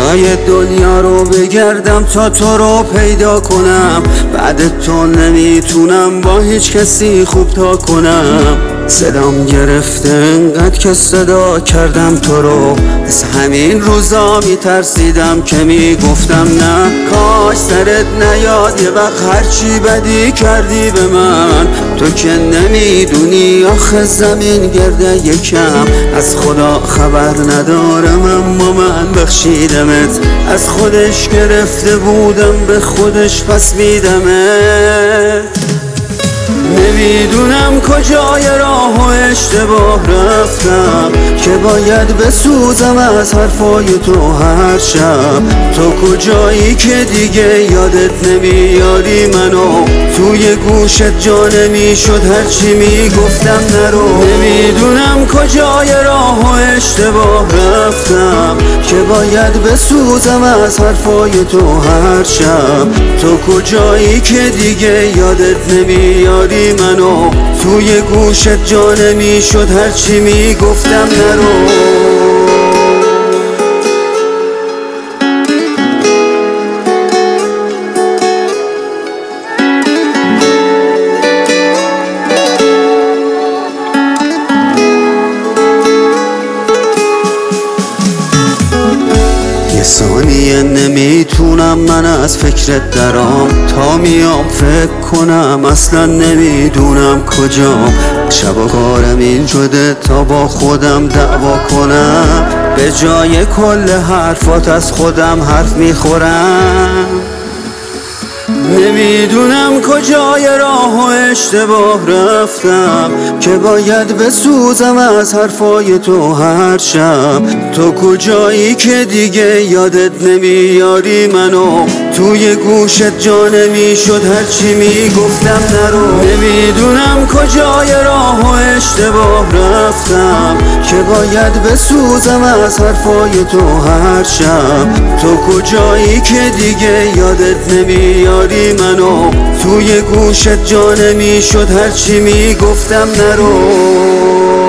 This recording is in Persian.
جای دنیا رو بگردم تا تو رو پیدا کنم. بعد تو نمیتونم با هیچ کسی خوب تا کنم. صدام گرفته انقدر که صدا کردم تو رو. از همین روزا میترسیدم که میگفتم نه کاش سرت نیاد یه وقت هرچی بدی کردی به من. تو که نمیدونی آخه زمین گرده یکم. از خدا خبر ندارم اما من بخشیدمت. از خودش گرفته بودم به خودش پس میدمت. نمیدونم کجای راه و اشتباه رفتم که باید بسوزم از حرفای تو هر شب. تو کجایی که دیگه یادت نمیاری منو. توی گوشت جا نمیشد هرچی میگفتم نرو. نمیدونم کجای راه و اشتباه رفتم که باید بسوزم از حرفای تو هر شب. تو کجایی که دیگه یادت نمیاری منو. توی گوشت جا نمیشد هرچی میگفتم نرو. یه ثانیه نمیتونم من از فکرت درام. تا میام فکر کنم اصلا نمیدونم کجام. شب و کارم این شده تا با خودم دعوا کنم. به جای کل حرفات از خودم حرف میخورم. نمیدونم کجای راه و اشتباه رفتم که باید بسوزم از حرفای تو هر شب. تو کجایی که دیگه یادت نمیاری منو. توی گوشت جا نمیشد هرچی میگفتم نرو. نمیدونم کجای راه و اشتباه رفتم که باید بسوزم از حرفای تو هر شب. تو کجایی که دیگه یادت نمیاری منو. توی گوشت جا نمیشد هرچی میگفتم نرو.